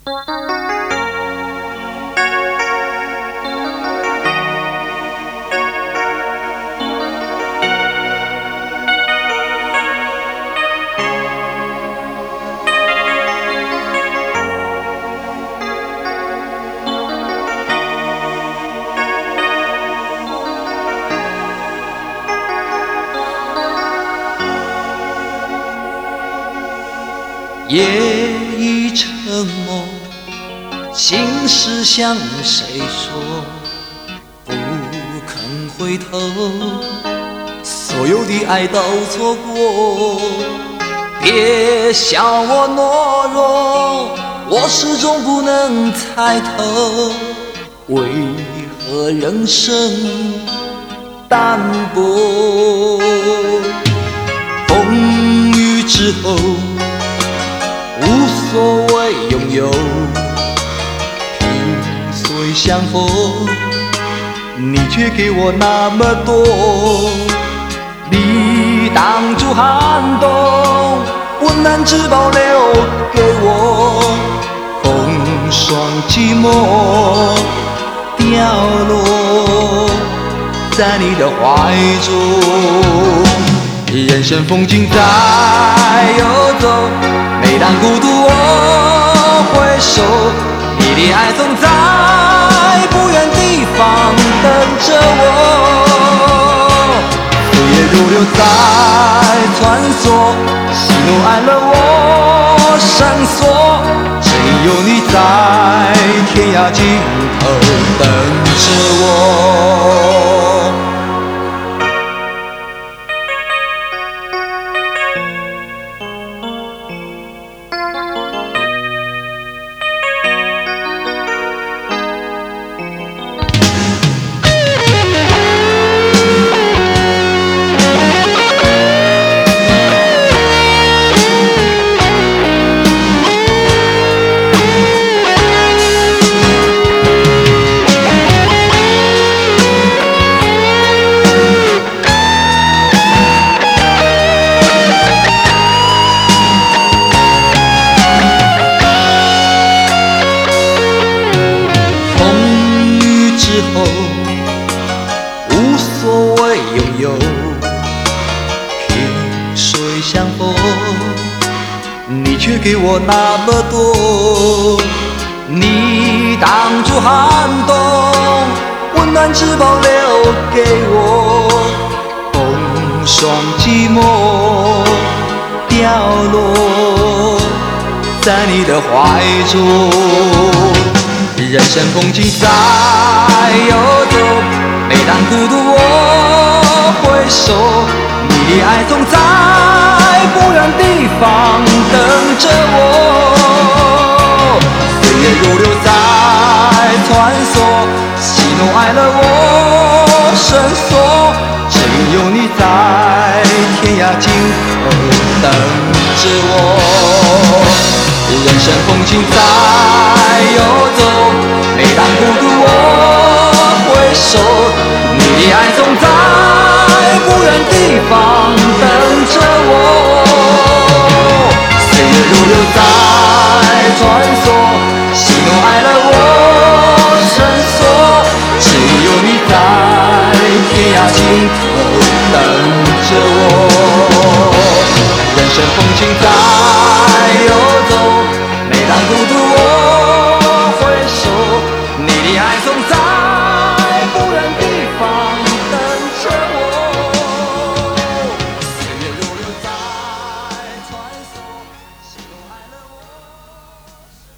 夜已沉默，心事向谁说？不肯回头，所有的爱都错过。别笑我懦弱，我始终不能猜透，为何人生淡薄？风雨之后无所谓拥有，萍水相逢，你却给我那么多。你挡住寒冬，温暖只保留给我，风霜寂寞掉落在你的怀中。人生风景在游走，每当孤独我回首，你的爱总在不远地方等着我。岁月如流在穿梭，喜怒哀乐我深锁，只有你在天涯尽头等着我。无所谓拥有，萍水相逢，你却给我那么多。你挡住寒冬，温暖只保留给我，风霜寂寞掉落在你的怀中。人生风景在游走，每当孤独我回首，你的爱总在不远地方等着我。岁月如流在穿梭，喜怒哀乐我深锁，只有你在天涯尽头等着我。人生风景在游走，每当孤独我回首，你的爱总在不远地方等着我。岁月如流在穿梭，喜怒哀乐我深锁，只有你在天涯尽头等着我。人生风景在游走，每当孤独我回首，你的爱总在